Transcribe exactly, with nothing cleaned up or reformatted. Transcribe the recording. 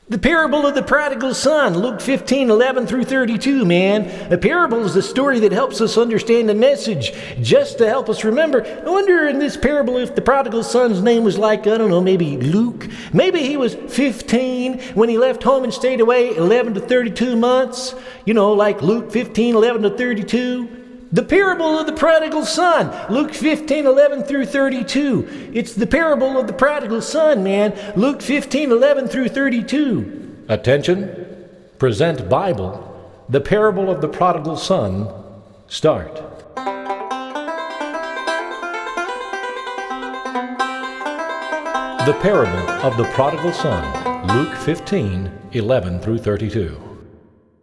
The parable of the prodigal son, Luke fifteen, eleven through thirty-two, man. A parable is a story that helps us understand the message, just to help us remember. I wonder in this parable if the prodigal son's name was like, I don't know, maybe Luke. Maybe he was fifteen when he left home and stayed away eleven to thirty-two months. You know, like Luke fifteen, eleven to thirty-two. The parable of the prodigal son, Luke fifteen, eleven through thirty-two. It's the parable of the prodigal son, man. Luke fifteen, eleven through thirty-two. Attention, present Bible, the parable of the prodigal son, start. The parable of the prodigal son, Luke fifteen, eleven through thirty-two.